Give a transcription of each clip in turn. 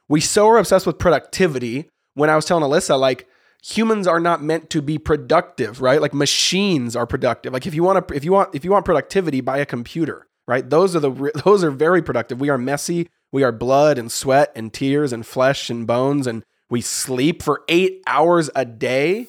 we so are obsessed with productivity. When I was telling Alyssa, like, humans are not meant to be productive, right? Like machines are productive. Like if you want productivity, buy a computer, right? Those are very productive. We are messy. We are blood and sweat and tears and flesh and bones, and we sleep for 8 hours a day.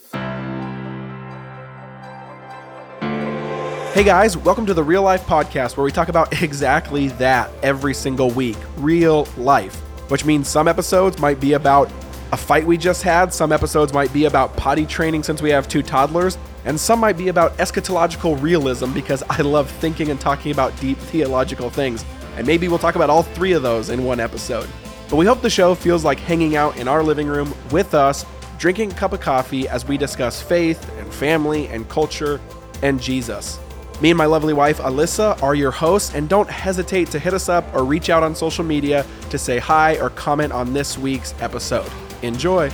Hey guys, welcome to the Real Life Podcast, where we talk about exactly that every single week, real life, which means some episodes might be about a fight we just had, some episodes might be about potty training since we have 2 toddlers, and some might be about eschatological realism because I love thinking and talking about deep theological things. And maybe we'll talk about all 3 of those in one episode. But we hope the show feels like hanging out in our living room with us, drinking a cup of coffee as we discuss faith and family and culture and Jesus. Me and my lovely wife, Alyssa, are your hosts, and don't hesitate to hit us up or reach out on social media to say hi or comment on this week's episode. Enjoy.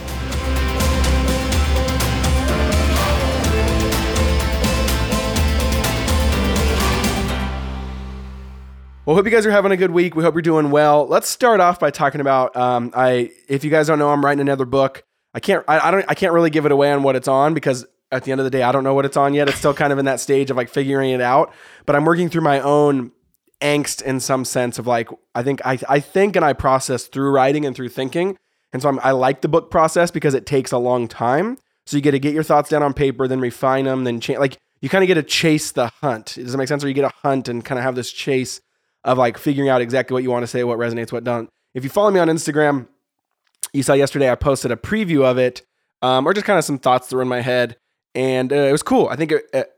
Well, hope you guys are having a good week. We hope you're doing well. Let's start off by talking about, if you guys don't know, I'm writing another book. I can't really give it away on what it's on because at the end of the day, I don't know what it's on yet. It's still kind of in that stage of like figuring it out, but I'm working through my own angst in some sense of like, I think and I process through writing and through thinking. And so I like the book process because it takes a long time. So you get to get your thoughts down on paper, then refine them, then like you kind of get to chase the hunt. Does that make sense? Or you get a hunt and kind of have this chase of like figuring out exactly what you want to say, what resonates, what don't. If you follow me on Instagram, you saw yesterday I posted a preview of it, or just kind of some thoughts that were in my head. And it was cool. I think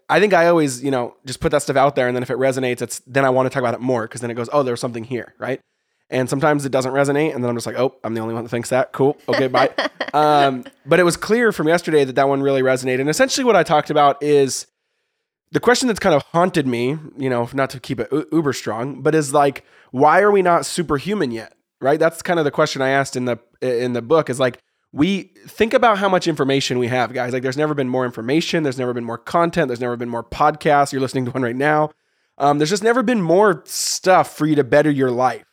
I always, just put that stuff out there. And then if it resonates, then I want to talk about it more because then it goes, oh, there's something here, right? And sometimes it doesn't resonate. And then I'm just like, oh, I'm the only one that thinks that. Cool. Okay, bye. But it was clear from yesterday that one really resonated. And essentially what I talked about is the question that's kind of haunted me, not to keep it uber strong, but is like, why are we not superhuman yet? Right? That's kind of the question I asked in the book is like, we think about how much information we have, guys. Like there's never been more information. There's never been more content. There's never been more podcasts. You're listening to one right now. There's just never been more stuff for you to better your life.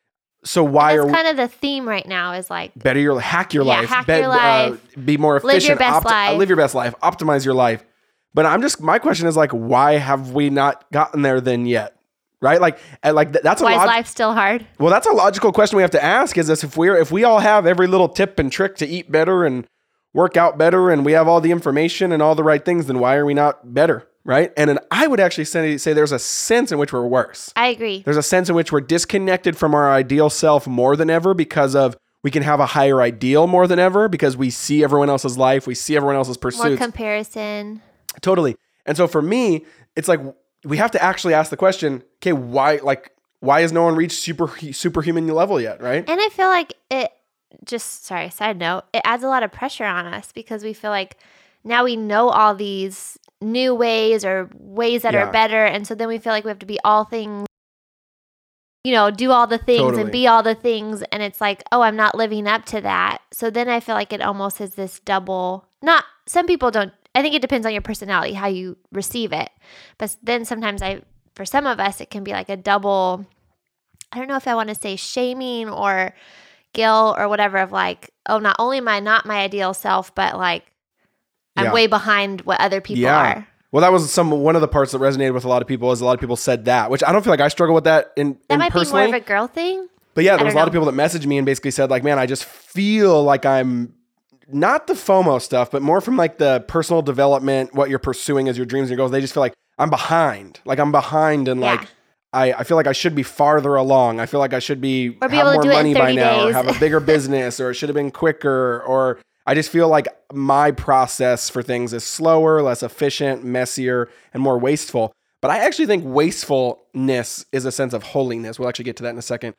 So why are kind of the theme right now is like hack your life, hack your life, be more efficient, live your best life, optimize your life. But my question is like, why have we not gotten there then yet? Right? That's why is life still hard? Well, that's a logical question we have to ask is this, if we all have every little tip and trick to eat better and work out better and we have all the information and all the right things, then why are we not better? Right? And then I would actually say there's a sense in which we're worse. I agree. There's a sense in which we're disconnected from our ideal self more than ever because of we can have a higher ideal more than ever because we see everyone else's life. We see everyone else's pursuits. More comparison. Totally. And so for me, it's like we have to actually ask the question, okay, why has no one reached superhuman level yet, right? And I feel like side note, it adds a lot of pressure on us because we feel like now we know all these new ways or ways that are better. And so then we feel like we have to be all things, do all the things and be all the things. And it's like, oh, I'm not living up to that. So then I feel like it almost is this double, some people don't, I think it depends on your personality, how you receive it. But then sometimes for some of us, it can be like a double, I don't know if I want to say shaming or guilt or whatever of like, oh, not only am I not my ideal self, but like I'm way behind what other people are. Well, that was one of the parts that resonated with a lot of people is a lot of people said that, which I don't feel like I struggle with that That might personally. be more of a girl thing. But yeah, there was a lot of people that messaged me and basically said like, man, I just feel like I'm not the FOMO stuff, but more from like the personal development, what you're pursuing as your dreams and your goals. They just feel like I'm behind. Like I'm behind and like I feel like I should be farther along. I feel like I should have more money by now or have a bigger business or it should have been quicker or I just feel like my process for things is slower, less efficient, messier, and more wasteful. But I actually think wastefulness is a sense of holiness. We'll actually get to that in a second.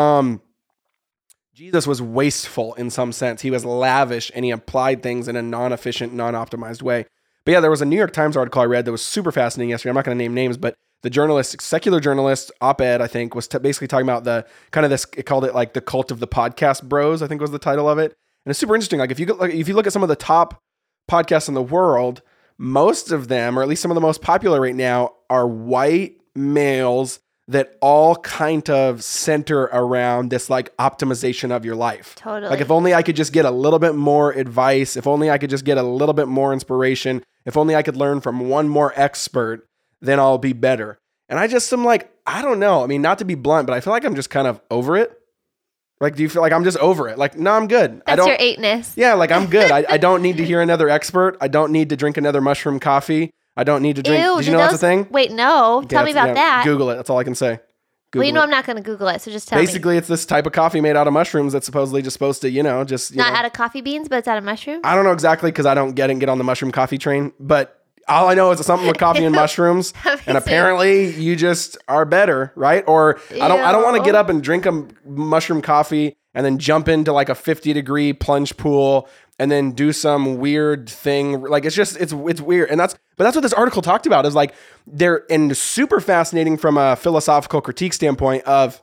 Jesus was wasteful in some sense. He was lavish and he applied things in a non-efficient, non-optimized way. But yeah, there was a New York Times article I read that was super fascinating yesterday. I'm not going to name names, but the secular journalist, op-ed, I think, was basically talking about it called it like the cult of the podcast bros, I think was the title of it. And it's super interesting. Like if you look at some of the top podcasts in the world, most of them, or at least some of the most popular right now, are white males that all kind of center around this like optimization of your life. Totally. Like if only I could just get a little bit more advice, if only I could just get a little bit more inspiration, if only I could learn from one more expert, then I'll be better. And I just am like, I don't know. I mean, not to be blunt, but I feel like I'm just kind of over it. Like, do you feel like I'm just over it? Like, no, I'm good. That's your eightness. Yeah, like I'm good. I don't need to hear another expert. I don't need to drink another mushroom coffee. I don't need to drink. Ew, did you know that's a thing? Wait, no. Tell me about that. Google it. That's all I can say. Google well, you know it. I'm not going to Google it, so just tell me. Basically, it's this type of coffee made out of mushrooms that's supposedly just supposed to, not out of coffee beans, but it's out of mushrooms? I don't know exactly because I don't get on the mushroom coffee train, but all I know is it's something with coffee and mushrooms, and apparently you just are better, right? Or I don't want to get up and drink a mushroom coffee and then jump into like a 50-degree plunge pool and then do some weird thing. Like it's weird. But that's what this article talked about is like and super fascinating from a philosophical critique standpoint of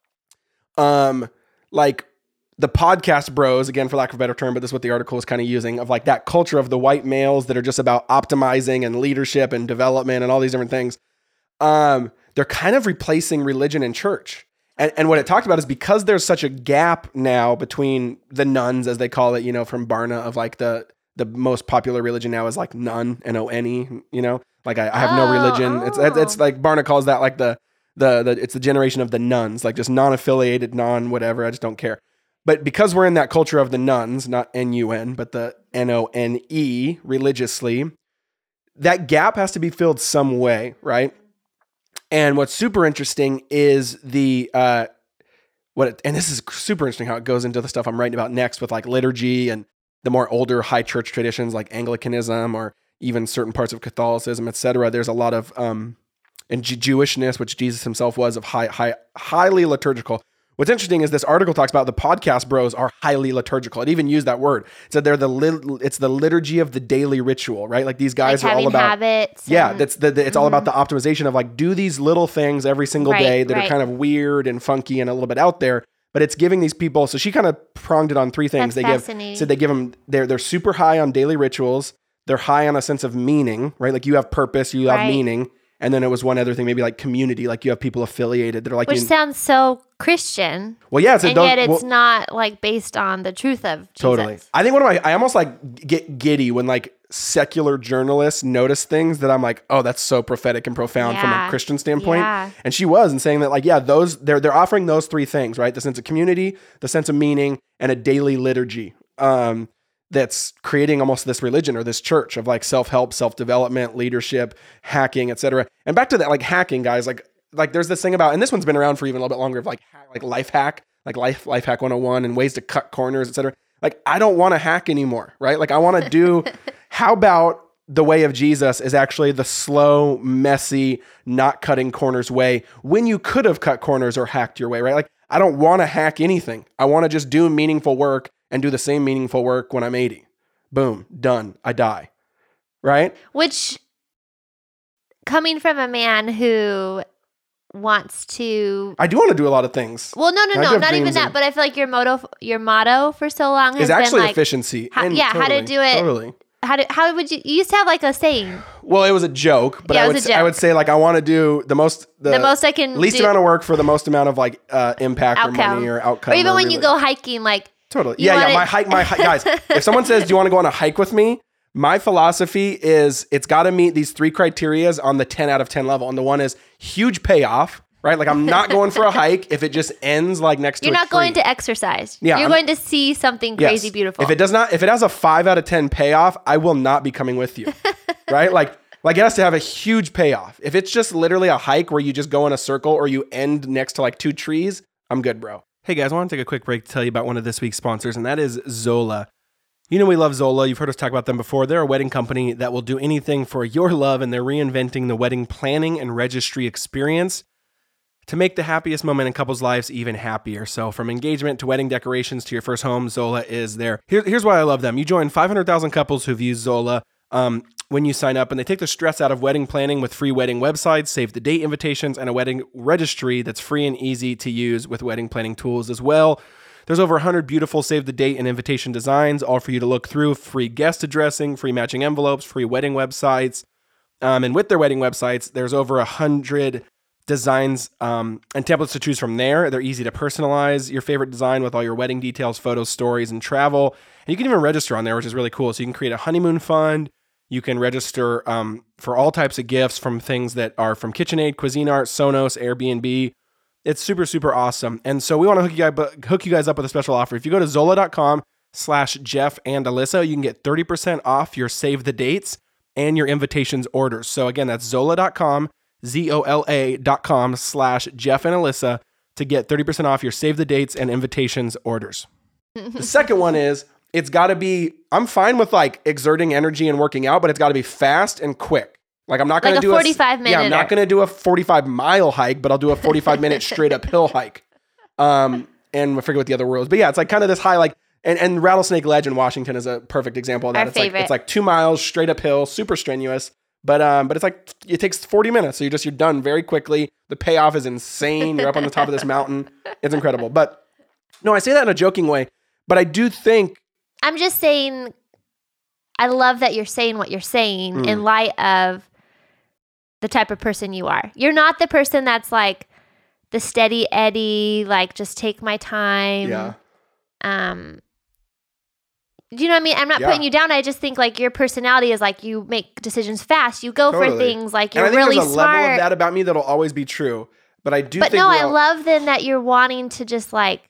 like the podcast bros, again, for lack of a better term, but this is what the article is kind of using, of like that culture of the white males that are just about optimizing and leadership and development and all these different things. They're kind of replacing religion and church. And what it talked about is because there's such a gap now between the nuns, as they call it, from Barna, of like the most popular religion now is like none, N-O-N-E, like I have no religion. It's like Barna calls that like it's the generation of the nuns, like just non-affiliated, non-whatever. I just don't care. But because we're in that culture of the nuns, not N-U-N, but the N-O-N-E religiously, that gap has to be filled some way, right? And what's super interesting is and this is super interesting how it goes into the stuff I'm writing about next with like liturgy and the more older high church traditions like Anglicanism or even certain parts of Catholicism, etc. There's a lot of and Jewishness, which Jesus himself was, of highly liturgical. What's interesting is this article talks about the podcast bros are highly liturgical. It even used that word. It said it's the liturgy of the daily ritual, right? Like these guys like are all about habits. Yeah, it's all about the optimization of like do these little things every single day that are kind of weird and funky and a little bit out there. But it's giving these people. So she kind of pronged it on three things. That's they give them they're super high on daily rituals. They're high on a sense of meaning, right? Like you have purpose, you have meaning. And then it was one other thing, maybe like community, like you have people affiliated that are like... Which sounds so Christian. Well, yeah. Yet it's not like based on the truth of Jesus. Totally. I think I almost like get giddy when like secular journalists notice things that I'm like, oh, that's so prophetic and profound from a Christian standpoint. Yeah. And she was, and saying that like, yeah, they're offering those three things, right? The sense of community, the sense of meaning, and a daily liturgy. That's creating almost this religion or this church of like self-help, self-development, leadership, hacking, etc. And back to that, like hacking, guys, like there's this thing about, and this one's been around for even a little bit longer, of like life hack, like life hack 101 and ways to cut corners, etc. Like I don't want to hack anymore, right? Like I want to do, how about the way of Jesus is actually the slow, messy, not cutting corners way when you could have cut corners or hacked your way, right? Like I don't want to hack anything. I want to just do meaningful work and do the same meaningful work when I'm 80. Boom, done. I die. Right? Which, coming from a man who wants to... I do want to do a lot of things. Well, no, not even that. But I feel like your motto for so long has been actually like... efficiency. How to do it. Totally. How would you used to have like a saying? Well, it was a joke, but I would say like I want to do the most I can least amount of work for the most amount of like impact outcome. or money or outcome. Or even when you go hiking, like totally. Yeah. My hike, guys. If someone says, "Do you want to go on a hike with me?" My philosophy is it's got to meet these three criterias on the 10 out of 10 level, and the one is huge payoff. Right? Like I'm not going for a hike if it just ends like next to a tree. You're not going to exercise. Yeah, you're going to see something crazy beautiful. If it has a 5 out of 10 payoff, I will not be coming with you. Right? Like it has to have a huge payoff. If it's just literally a hike where you just go in a circle or you end next to like 2 trees, I'm good, bro. Hey guys, I want to take a quick break to tell you about one of this week's sponsors, and that is Zola. You know we love Zola. You've heard us talk about them before. They're a wedding company that will do anything for your love, and they're reinventing the wedding planning and registry experience to make the happiest moment in couples' lives even happier. So from engagement to wedding decorations to your first home, Zola is there. Here's why I love them. You join 500,000 couples who've used Zola when you sign up, and they take the stress out of wedding planning with free wedding websites, save the date invitations, and a wedding registry that's free and easy to use with wedding planning tools as well. There's over 100 beautiful save the date and invitation designs, all for you to look through, free guest addressing, free matching envelopes, free wedding websites. And with their wedding websites, there's over 100 designs and templates to choose from there. They're easy to personalize your favorite design with all your wedding details, photos, stories, and travel. And you can even register on there, which is really cool. So you can create a honeymoon fund. You can register for all types of gifts from things that are from KitchenAid, Cuisinart, Sonos, Airbnb. It's super, super awesome. And so we want to hook you guys up with a special offer. If you go to Zola.com/Jeff and Alyssa, you can get 30% off your save the dates and your invitations orders. So again, that's Zola.com, ZOLA.com/Jeff and Alyssa to get 30% off your save the dates and invitations orders. The second one is, it's got to be, I'm fine with like exerting energy and working out, but it's got to be fast and quick. Like I'm not going to do 45 minute. Yeah, I'm not going to do a 45-mile hike, but I'll do a 45-minute straight uphill hike. And I forget what the other word was, but yeah, it's like kind of this high, like, and Rattlesnake Ledge in Washington is a perfect example of that. Our favorite. It's like 2 miles straight uphill, super strenuous, but it's like, it takes 40 minutes. So you're done very quickly. The payoff is insane. You're up on the top of this mountain. It's incredible. But no, I say that in a joking way, but I do think, I'm just saying, I love that you're saying what you're saying in light of the type of person you are. You're not the person that's like the steady Eddie, like just take my time. Yeah. Do you know what I mean? I'm not putting you down. I just think like your personality is like you make decisions fast. You go for things like you're really smart. And I think there's a level of that about me that'll always be true. But I do think I love then that you're wanting to just like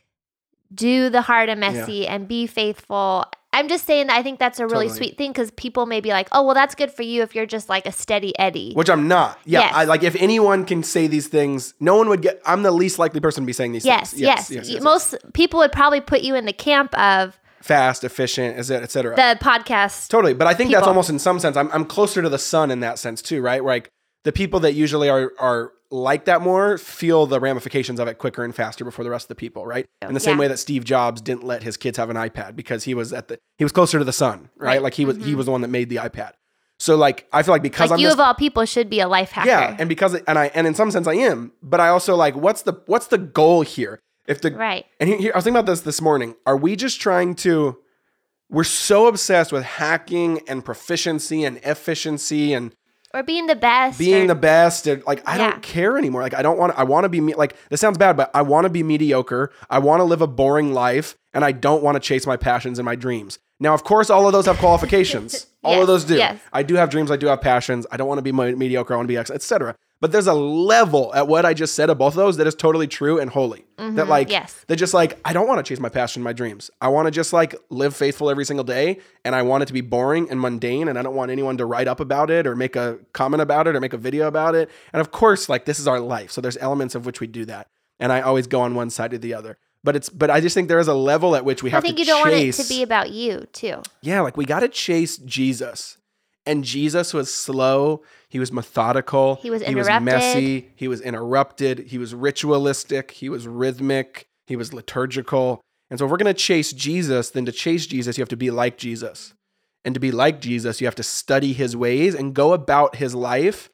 do the hard and messy and be faithful. I'm just saying that I think that's a really sweet thing because people may be like, oh, well, that's good for you if you're just like a steady Eddie. Which I'm not. Yeah. Yes. I like if anyone can say these things, no one would get, I'm the least likely person to be saying these things. Yes. Most people would probably put you in the camp of fast, efficient, et cetera. The podcast. Totally. But I think that's almost in some sense, I'm closer to the sun in that sense too, right? Where like the people that usually are like that more feel the ramifications of it quicker and faster before the rest of the people, right? In the same way that Steve Jobs didn't let his kids have an iPad because he was closer to the sun, right? Like he was the one that made the iPad. So like I feel like because like I'm of all people should be a life hacker. Yeah, and because and in some sense I am, but I also like what's the goal here? Right. And here I was thinking about this morning. Are we just trying to? We're so obsessed with hacking and proficiency and efficiency and. Or being the best. Like, I don't care anymore. Like, I want to be, like, this sounds bad, but I want to be mediocre. I want to live a boring life, and I don't want to chase my passions and my dreams. Now, of course, all of those have qualifications. All of those do. Yes. I do have dreams. I do have passions. I don't want to be mediocre. I want to be excellent, etc. But there's a level at what I just said of both of those that is totally true and holy. That like, that just like, I don't want to chase my passion and my dreams. I want to just like live faithful every single day. And I want it to be boring and mundane. And I don't want anyone to write up about it or make a comment about it or make a video about it. And of course, like this is our life. So there's elements of which we do that. And I always go on one side or the other. But I just think there is a level at which we have to chase. I think you don't want it to be about you too. Yeah. Like we got to chase Jesus. And Jesus was slow. He was methodical. He was messy. He was interrupted. He was ritualistic. He was rhythmic. He was liturgical. And so if we're going to chase Jesus, then to chase Jesus, you have to be like Jesus. And to be like Jesus, you have to study his ways and go about his life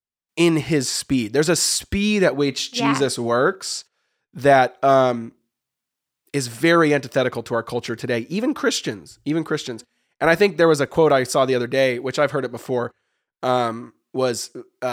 in his speed. There's a speed at which Jesus works that is very antithetical to our culture today. Even Christians. And I think there was a quote I saw the other day, which I've heard it before, was,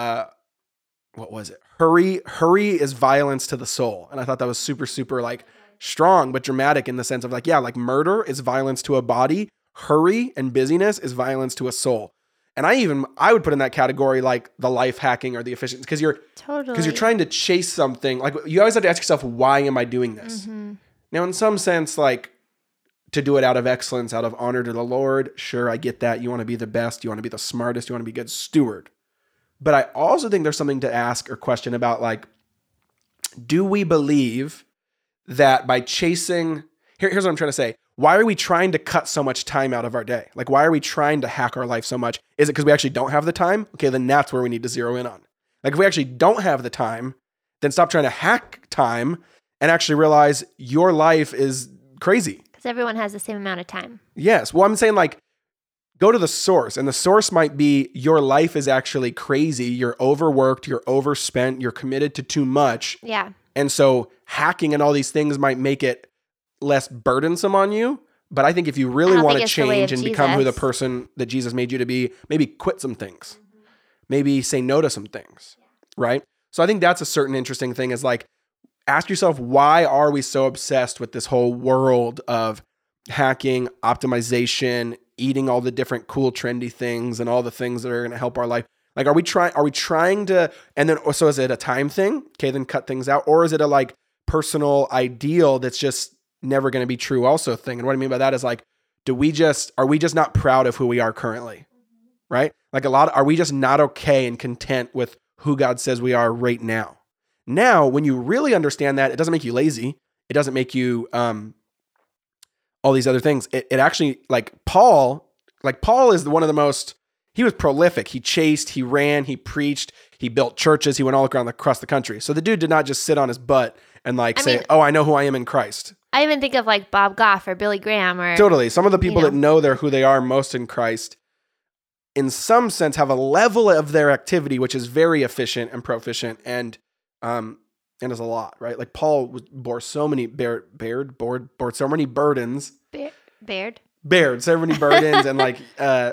what was it? Hurry is violence to the soul. And I thought that was super, super like strong, but dramatic in the sense of like, yeah, like murder is violence to a body. Hurry and busyness is violence to a soul. And I would put in that category like the life hacking or the efficiency because you're trying to chase something. Like you always have to ask yourself, why am I doing this? Mm-hmm. Now, in some sense, like, to do it out of excellence, out of honor to the Lord. Sure, I get that. You want to be the best. You want to be the smartest. You want to be a good steward. But I also think there's something to ask or question about, like, do we believe that by chasing... Here's what I'm trying to say. Why are we trying to cut so much time out of our day? Like, why are we trying to hack our life so much? Is it because we actually don't have the time? Okay, then that's where we need to zero in on. Like, if we actually don't have the time, then stop trying to hack time and actually realize your life is crazy. Everyone has the same amount of time. Yes. Well, I'm saying like, go to the source. And the source might be your life is actually crazy. You're overworked. You're overspent. You're committed to too much. Yeah. And so hacking and all these things might make it less burdensome on you. But I think if you really want to change and become who the person that Jesus made you to be, maybe quit some things. Maybe say no to some things. Right? So I think that's a certain interesting thing is like, ask yourself, why are we so obsessed with this whole world of hacking, optimization, eating all the different cool, trendy things and all the things that are going to help our life? Like, are we trying to, and then, so is it a time thing? Okay, then cut things out. Or is it a like personal ideal that's just never going to be true also thing? And what I mean by that is like, are we just not proud of who we are currently? Right? Like are we just not okay and content with who God says we are right now? Now, when you really understand that, it doesn't make you lazy. It doesn't make you, all these other things. It actually, like Paul is one of the most, he was prolific. He chased, he ran, he preached, he built churches, he went all across the country. So the dude did not just sit on his butt and say, oh, I know who I am in Christ. I even think of like Bob Goff or Billy Graham or. Totally. Some of the people that know who they are most in Christ, in some sense, have a level of their activity, which is very efficient and proficient and is a lot, right? Like Paul bore so many so many burdens. Bared so many burdens and like,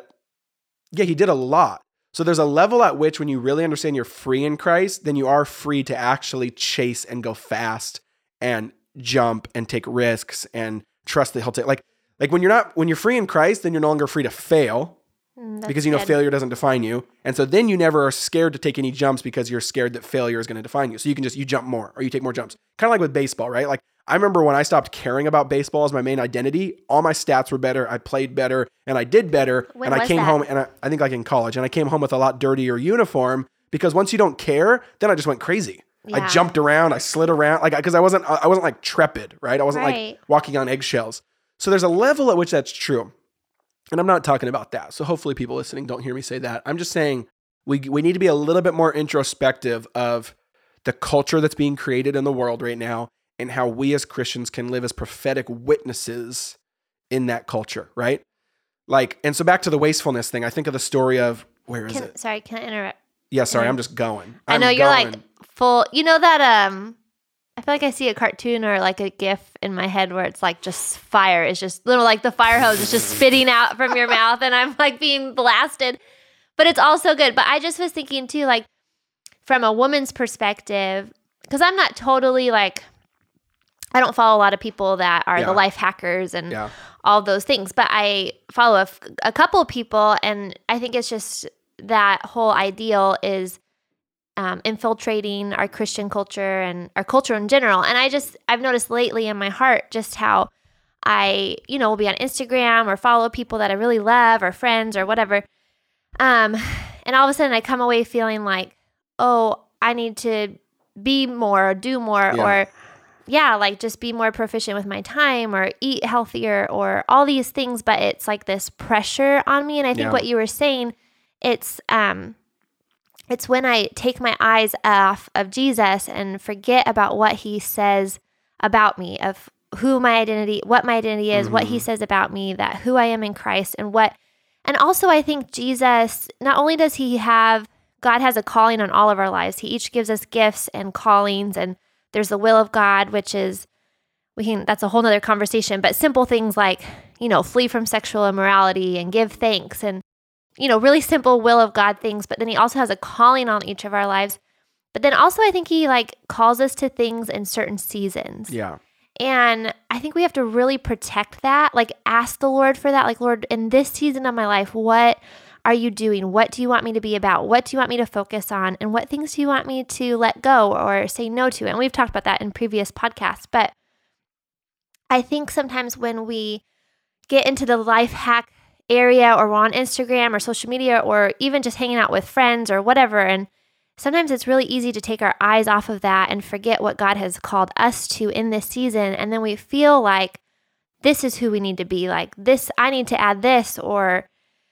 he did a lot. So there's a level at which when you really understand you're free in Christ, then you are free to actually chase and go fast and jump and take risks and trust that he'll take like when you're free in Christ, then you're no longer free to fail. Because failure doesn't define you. And so then you never are scared to take any jumps because you're scared that failure is going to define you. So you jump more or you take more jumps. Kind of like with baseball, right? Like I remember when I stopped caring about baseball as my main identity, all my stats were better. I played better and I did better. When and I came home and I think like in college, and I came home with a lot dirtier uniform because once you don't care, then I just went crazy. Yeah. I jumped around, I slid around, like, cause I wasn't like trepid, right? I wasn't like walking on eggshells. So there's a level at which that's true. And I'm not talking about that. So hopefully people listening don't hear me say that. I'm just saying we need to be a little bit more introspective of the culture that's being created in the world right now and how we as Christians can live as prophetic witnesses in that culture, right? Like, and so back to the wastefulness thing, I think of the story of, where is it? Sorry, can I interrupt? Yeah, sorry, I'm just going. I know you're like full, you know that, I feel like I see a cartoon or like a GIF in my head where it's like just fire is just little, like the fire hose is just spitting out from your mouth and I'm like being blasted, but it's also good. But I just was thinking too, like from a woman's perspective, because I'm not totally like, I don't follow a lot of people that are the life hackers and all those things, but I follow a couple of people and I think it's just that whole ideal is infiltrating our Christian culture and our culture in general. And I've noticed lately in my heart just how I, will be on Instagram or follow people that I really love or friends or whatever. And all of a sudden I come away feeling like, oh, I need to be more or do more or like just be more proficient with my time or eat healthier or all these things. But it's like this pressure on me. And I think what you were saying, it's when I take my eyes off of Jesus and forget about what he says about me, of what my identity is, what he says about me, that who I am in Christ and also I think Jesus, not only does God has a calling on all of our lives. He each gives us gifts and callings, and there's the will of God, which is, that's a whole nother conversation, but simple things like, flee from sexual immorality and give thanks and really simple will of God things, but then he also has a calling on each of our lives. But then also I think he like calls us to things in certain seasons. Yeah. And I think we have to really protect that, like ask the Lord for that. Like, Lord, in this season of my life, what are you doing? What do you want me to be about? What do you want me to focus on? And what things do you want me to let go or say no to? And we've talked about that in previous podcasts. But I think sometimes when we get into the life hack area or we're on Instagram or social media or even just hanging out with friends or whatever, and sometimes it's really easy to take our eyes off of that and forget what God has called us to in this season. And then we feel like this is who we need to be, like this, I need to add this, or,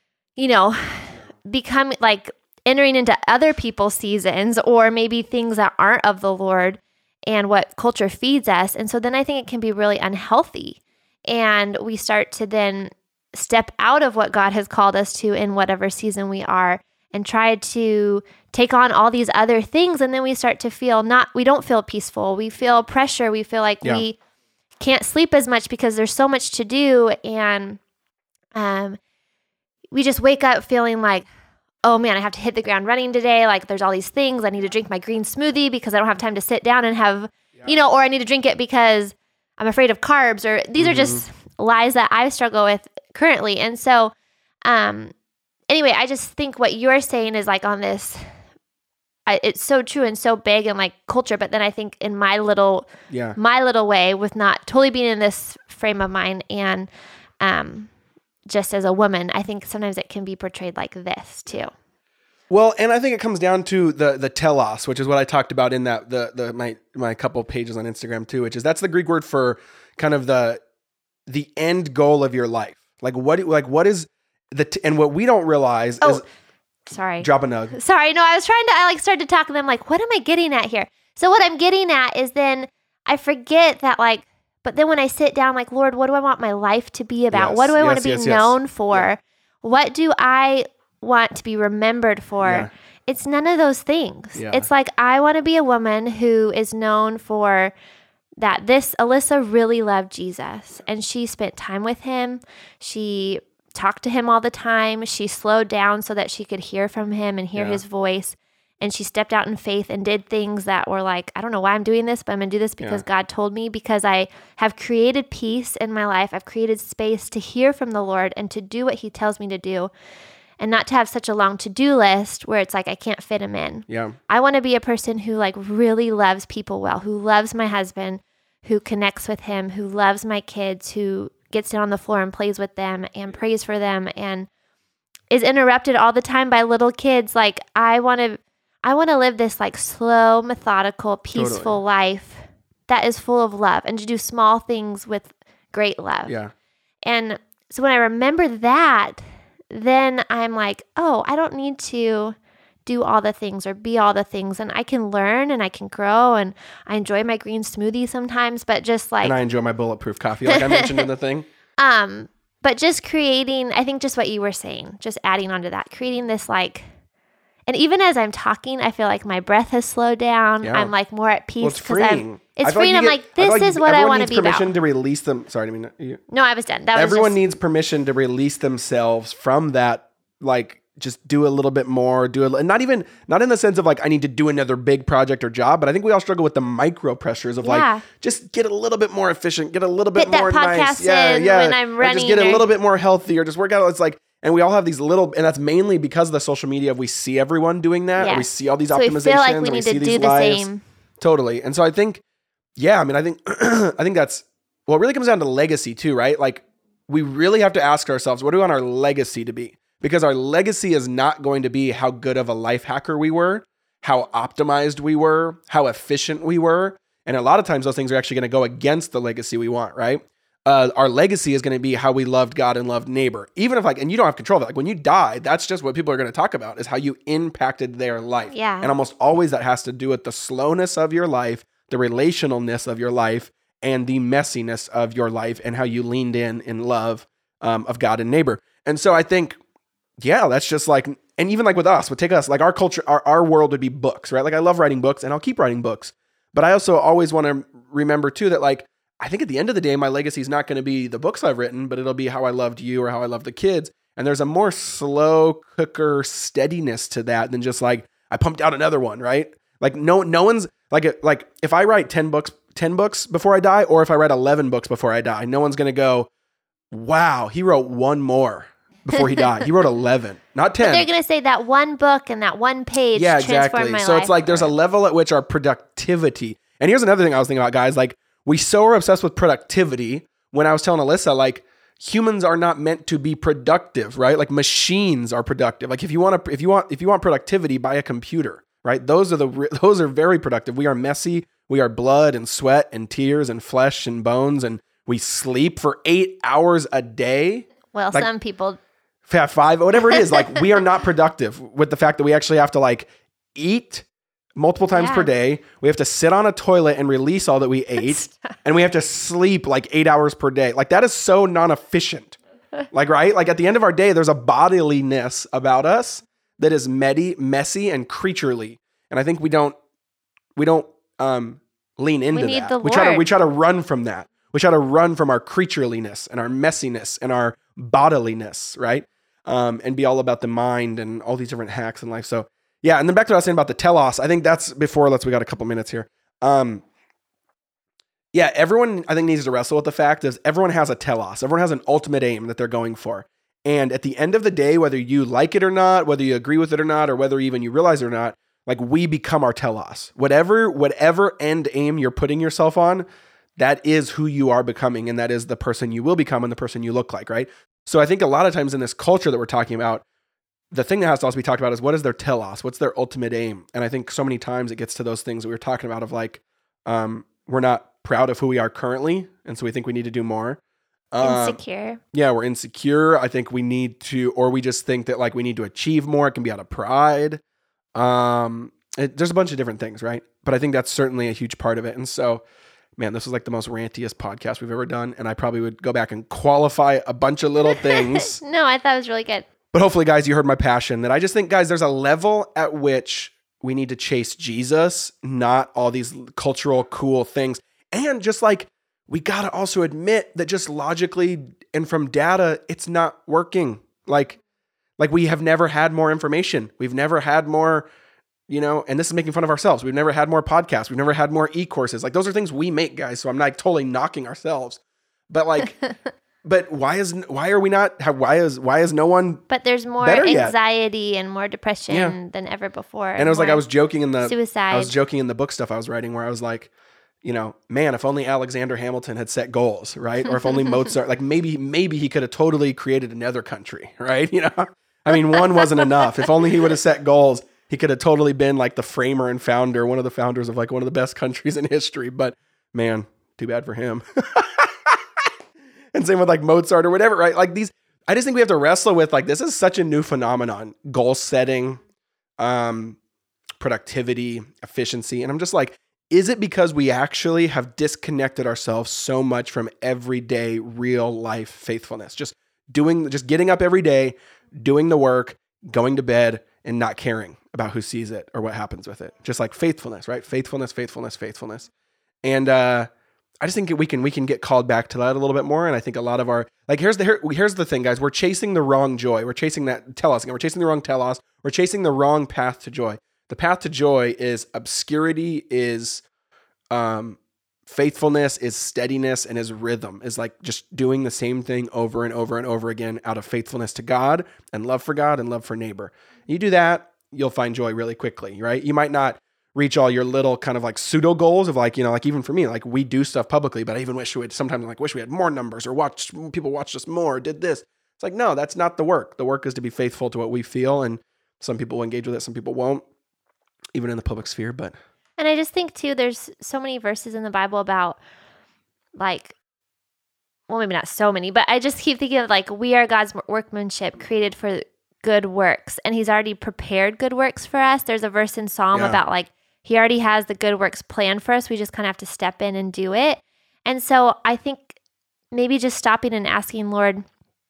become like entering into other people's seasons or maybe things that aren't of the Lord and what culture feeds us. And so then I think it can be really unhealthy. And we start to then step out of what God has called us to in whatever season we are and try to take on all these other things. And then we start to feel we don't feel peaceful. We feel pressure. We feel like we can't sleep as much because there's so much to do. And we just wake up feeling like, oh man, I have to hit the ground running today. Like there's all these things. I need to drink my green smoothie because I don't have time to sit down and have, or I need to drink it because I'm afraid of carbs, or these are just lies that I struggle with currently. And so, anyway, I just think what you're saying is like on this, it's so true and so big in like culture. But then I think in my little way, with not totally being in this frame of mind, and just as a woman, I think sometimes it can be portrayed like this too. Well, and I think it comes down to the telos, which is what I talked about in that my couple pages on Instagram too, which is that's the Greek word for kind of the end goal of your life. Like what is and what we don't realize is. Sorry. Drop a nug. Sorry. No, I started to talk and I'm like, what am I getting at here? So what I'm getting at is then I forget that like, but then when I sit down, like, Lord, what do I want my life to be about? What do I want to be known for? Yeah. What do I want to be remembered for? Yeah. It's none of those things. Yeah. It's like, I want to be a woman who is known for that. Alyssa really loved Jesus and she spent time with him. She talked to him all the time. She slowed down so that she could hear from him and hear his voice. And she stepped out in faith and did things that were like, I don't know why I'm doing this, but I'm going to do this because God told me, because I have created peace in my life. I've created space to hear from the Lord and to do what he tells me to do, and not to have such a long to-do list where it's like I can't fit him in. Yeah. I want to be a person who like really loves people well, who loves my husband, who connects with him, who loves my kids, who gets down on the floor and plays with them and prays for them and is interrupted all the time by little kids. Like I want to live this like slow, methodical, peaceful life that is full of love, and to do small things with great love. Yeah. And so when I remember that, then I'm like, oh, I don't need to do all the things or be all the things, and I can learn and I can grow, and I enjoy my green smoothie sometimes, but just like, and I enjoy my bulletproof coffee, like I mentioned in the thing. But just creating, I think just what you were saying, just adding on to that, creating this like, and even as I'm talking, I feel like my breath has slowed down. Yeah. I'm like more at peace. Well, it's freeing. It's freeing. I'm like, this is what I want to be about. Everyone needs permission to release them. Sorry, I mean, no, I was done. Everyone needs permission to release themselves from that, like, just do a little bit more, and not in the sense of like, I need to do another big project or job, but I think we all struggle with the micro pressures of like, just get a little bit more efficient, get a little bit more nice. When I'm running. Or just get a little bit more healthy, or just work out. It's like, and we all have these little, and that's mainly because of the social media. We see everyone doing that. Yes. Or we see all these optimizations. We feel like we need to do the same. Totally. And so I think, I think that's, well, it really comes down to legacy too, right? Like we really have to ask ourselves, what do we want our legacy to be? Because our legacy is not going to be how good of a life hacker we were, how optimized we were, how efficient we were. And a lot of times those things are actually going to go against the legacy we want, right? Our legacy is going to be how we loved God and loved neighbor. Even if and you don't have control of it. Like when you die, that's just what people are going to talk about, is how you impacted their life. Yeah. And almost always that has to do with the slowness of your life, the relationalness of your life, and the messiness of your life, and how you leaned in love of God and neighbor. And so I think, that's just like, and even like with us, take us, like our culture, our world would be books, right? Like I love writing books and I'll keep writing books, but I also always want to remember too that like, I think at the end of the day, my legacy is not going to be the books I've written, but it'll be how I loved you or how I loved the kids. And there's a more slow cooker steadiness to that than just like, I pumped out another one, right? Like no one's like if I write 10 books before I die, or if I write 11 books before I die, no one's going to go, wow, he wrote one more before he died. He wrote 11, not 10. But they're going to say that one book and that one page transformed my life. So it's like there's a level at which our productivity, and here's another thing I was thinking about, guys, like we so are obsessed with productivity. When I was telling Alyssa, like humans are not meant to be productive, right? Like machines are productive. Like if you want productivity, buy a computer, right? Those are very productive. We are messy. We are blood and sweat and tears and flesh and bones, and we sleep for 8 hours a day. Well, like, some people have 5, whatever it is. Like we are not productive with the fact that we actually have to like eat multiple times per day. We have to sit on a toilet and release all that we ate. And we have to sleep like 8 hours per day. Like that is so non-efficient. Like, right? Like at the end of our day, there's a bodiliness about us that is messy and creaturely. And I think we don't lean into that. We try to run from that. We try to run from our creatureliness and our messiness and our bodiliness, right? and be all about the mind and all these different hacks in life. So yeah. And then back to what I was saying about the telos. I think that's before, we got a couple minutes here. Yeah, everyone I think needs to wrestle with the fact is everyone has a telos. Everyone has an ultimate aim that they're going for. And at the end of the day, whether you like it or not, whether you agree with it or not, or whether even you realize it or not, like we become our telos. Whatever end aim you're putting yourself on, that is who you are becoming. And that is the person you will become and the person you look like, right? So I think a lot of times in this culture that we're talking about, the thing that has to also be talked about is what is their telos? What's their ultimate aim? And I think so many times it gets to those things that we were talking about of like, we're not proud of who we are currently. And so we think we need to do more. Insecure. Yeah, we're insecure. I think we need to, or we just think that like we need to achieve more. It can be out of pride. There's a bunch of different things, right? But I think that's certainly a huge part of it. And so, man, this was like the most rantiest podcast we've ever done. And I probably would go back and qualify a bunch of little things. No, I thought it was really good. But hopefully, guys, you heard my passion that I just think, guys, there's a level at which we need to chase Jesus, not all these cultural cool things. And just like, we got to also admit that just logically and from data, it's not working. Like we have never had more information. We've never had more, and this is making fun of ourselves. We've never had more podcasts. We've never had more e-courses. Like those are things we make, guys. So I'm not totally knocking ourselves, but like, but why is no one But there's more anxiety and more depression than ever before. And it was like, I was joking in the book stuff I was writing where I was like, man, if only Alexander Hamilton had set goals, right? Or if only Mozart, like maybe he could have totally created another country, right? I mean, one wasn't enough. If only he would have set goals, he could have totally been like the framer and founder, one of the founders of like one of the best countries in history. But man, too bad for him. And same with like Mozart or whatever, right? Like I just think we have to wrestle with like, this is such a new phenomenon, goal setting, productivity, efficiency. And I'm just like, is it because we actually have disconnected ourselves so much from everyday real life faithfulness? Just getting up every day, doing the work, going to bed, and not caring about who sees it or what happens with it. Just like faithfulness, right? Faithfulness. And I just think we can get called back to that a little bit more. And I think a lot of our, like, here's the thing, guys. We're chasing the wrong joy. We're chasing that telos. We're chasing the wrong telos. We're chasing the wrong path to joy. The path to joy is obscurity, is faithfulness, is steadiness, and is rhythm, is like just doing the same thing over and over and over again out of faithfulness to God and love for neighbor. You do that, you'll find joy really quickly, right? You might not reach all your little kind of like pseudo goals of like, like even for me, like we do stuff publicly, but I even wish we had more numbers or people watched us more, or did this. It's like, no, that's not the work. The work is to be faithful to what we feel. And some people will engage with it. Some people won't, even in the public sphere, but. And I just think too, there's so many verses in the Bible about like, well, maybe not so many, but I just keep thinking of like, we are God's workmanship created for good works. And he's already prepared good works for us. There's a verse in Psalm about like, he already has the good works planned for us. We just kind of have to step in and do it. And so I think maybe just stopping and asking, Lord,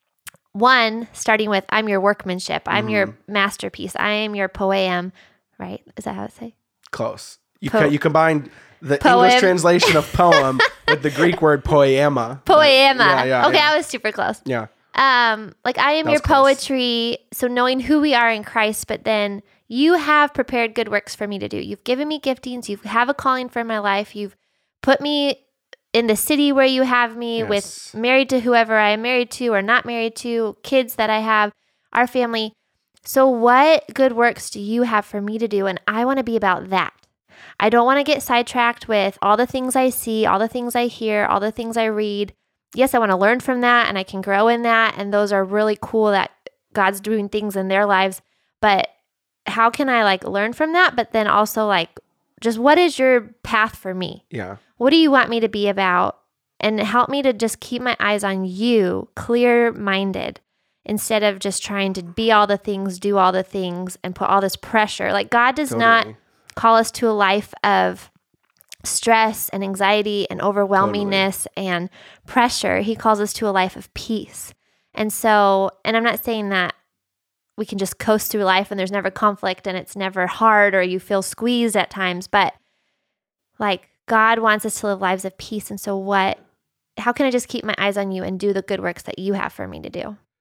one, starting with, I'm your workmanship. I'm your masterpiece. I am your poem, right? Is that how it's say? Close. You combined the English translation of poem with the Greek word poema. Poema. Yeah, okay, I was super close. Yeah. Like I am your poetry. So knowing who we are in Christ, but then you have prepared good works for me to do. You've given me giftings. You have a calling for my life. You've put me in the city where you have me, with married to whoever I am married to or not married to, kids that I have, our family. So what good works do you have for me to do? And I want to be about that. I don't want to get sidetracked with all the things I see, all the things I hear, all the things I read. Yes, I want to learn from that and I can grow in that. And those are really cool that God's doing things in their lives. But how can I like learn from that? But then also like, just what is your path for me? Yeah. What do you want me to be about? And help me to just keep my eyes on you, clear-minded, instead of just trying to be all the things, do all the things, and put all this pressure. Like God does not call us to a life of stress and anxiety and overwhelmingness and pressure. He calls us to a life of peace. And so, and I'm not saying that we can just coast through life and there's never conflict and it's never hard or you feel squeezed at times, but like God wants us to live lives of peace. And so how can I just keep my eyes on you and do the good works that you have for me to do?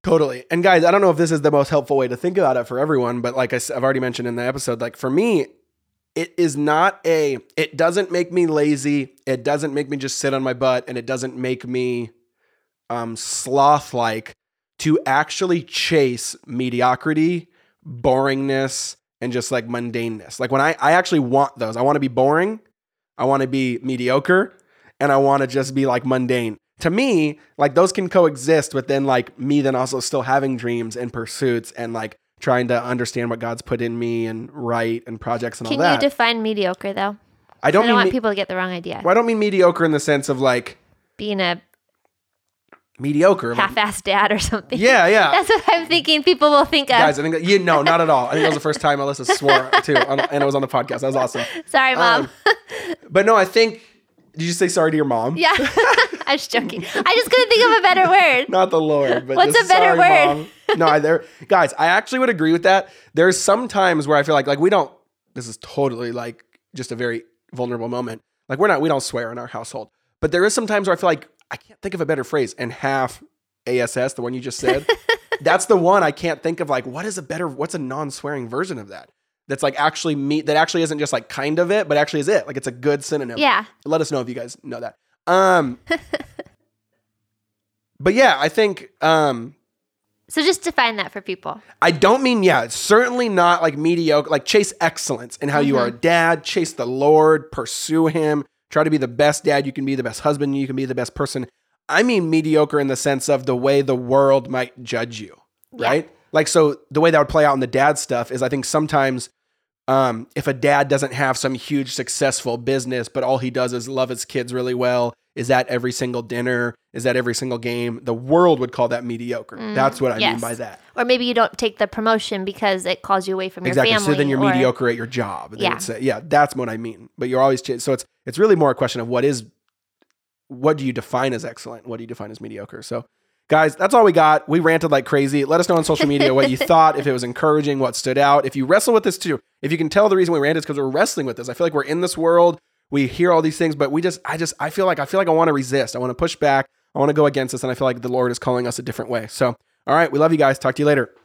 Totally. And guys, I don't know if this is the most helpful way to think about it for everyone, but like I've already mentioned in the episode, like for me, it doesn't make me lazy. It doesn't make me just sit on my butt, and it doesn't make me sloth-like to actually chase mediocrity, boringness, and just like mundaneness. Like when I actually want those, I want to be boring, I want to be mediocre, and I want to just be like mundane. To me, like those can coexist within like me then also still having dreams and pursuits and like trying to understand what God's put in me and write and projects and all that. Can you define mediocre though? I don't want people to get the wrong idea. Well, I don't mean mediocre in the sense of like being a mediocre half-assed dad or something. Yeah. That's what I'm thinking people will think of. Guys, I think that, not at all. I think that was the first time Alyssa swore too, and it was on the podcast. That was awesome. Sorry, Mom. But no, I think, did you say sorry to your mom? Yeah. I was joking. I just couldn't think of a better word. Not the Lord, but what's a better word? Mom. No, guys, I actually would agree with that. There's some times where I feel like we don't, this is totally like just a very vulnerable moment. Like we don't swear in our household, but there is some times where I feel like I can't think of a better phrase. And half ASS, the one you just said, that's the one I can't think of. Like, what's a non-swearing version of that? That's like actually that actually isn't just like kind of it, but actually is it. Like it's a good synonym. Yeah. Let us know if you guys know that. But yeah, I think, so just define that for people. I don't mean, it's certainly not like mediocre, like chase excellence in how you are a dad, chase the Lord, pursue him, try to be the best dad you can be, the best husband you can be, the best person. I mean mediocre in the sense of the way the world might judge you, right? Like, so the way that would play out in the dad stuff is I think sometimes if a dad doesn't have some huge successful business, but all he does is love his kids really well, is at every single dinner, is at every single game, the world would call that mediocre. That's what I mean by that. Or maybe you don't take the promotion because it calls you away from your family. So then you're mediocre at your job. They would say, that's what I mean. But you're always, so it's really more a question of what do you define as excellent? What do you define as mediocre? So guys, that's all we got. We ranted like crazy. Let us know on social media what you thought, if it was encouraging, what stood out. If you wrestle with this too, if you can tell the reason we ranted is because we're wrestling with this. I feel like we're in this world. We hear all these things, but I feel like I want to resist. I want to push back. I want to go against this. And I feel like the Lord is calling us a different way. So, all right. We love you guys. Talk to you later.